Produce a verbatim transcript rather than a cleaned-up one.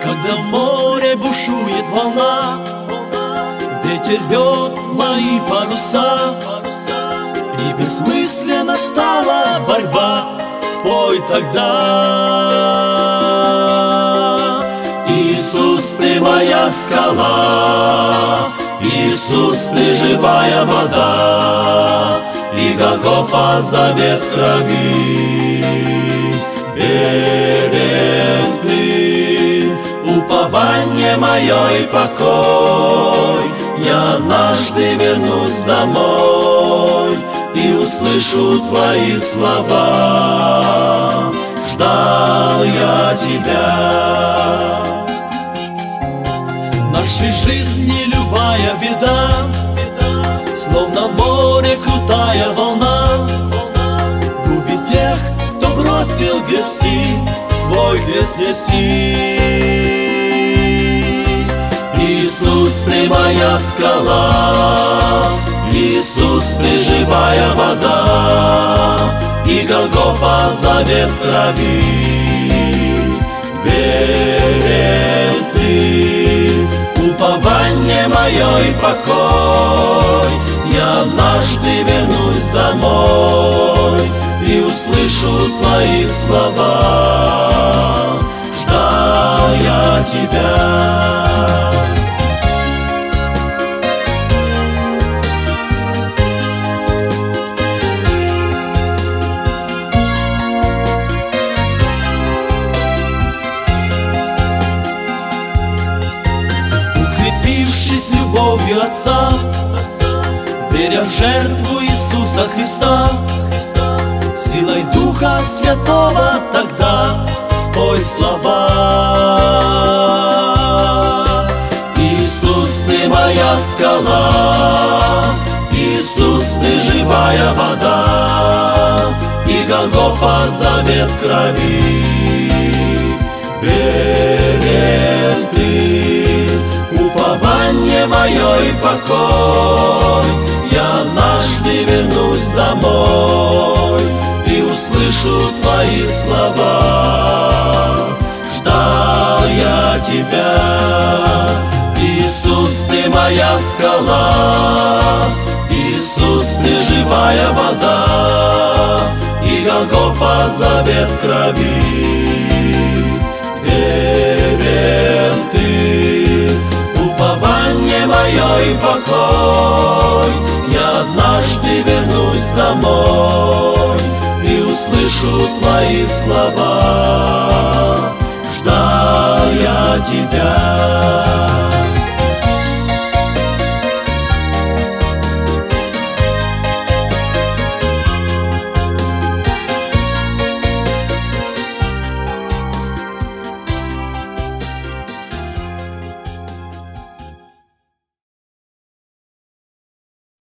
Когда в море бушует волна, ветер рвет мои паруса, и бессмысленно стала борьба, спой тогда. Иисус, ты моя скала, Иисус, ты живая вода, и Голгофа завет крови. Верен ты, упование мое и покой, я однажды вернусь домой и услышу твои слова. Ждал я тебя. В нашей жизни любая беда, словно в море крутая волна, губит тех, кто бросил грести, свой крест нести. Иисус, ты моя скала, Иисус, ты живая вода, и Голгофа завет крови. Верен ты, упование мое и покой, я однажды вернусь домой и услышу твои слова. Ждал я тебя. Укрепившись любовью Отца, веря в жертву Иисуса Христа, силой Духа Святого тогда спой слова. Иисус, ты моя скала, Иисус, ты живая вода, и Голгофа завет крови. Верен ты, упование мое и покой, я однажды вернусь домой и услышу твои слова. Ждал я тебя. Иисус, ты моя скала, Иисус, ты живая вода, и Голгофа завет крови. Верен ты, упование мое и покой, я однажды вернусь домой и услышу твои слова. Ждал я тебя.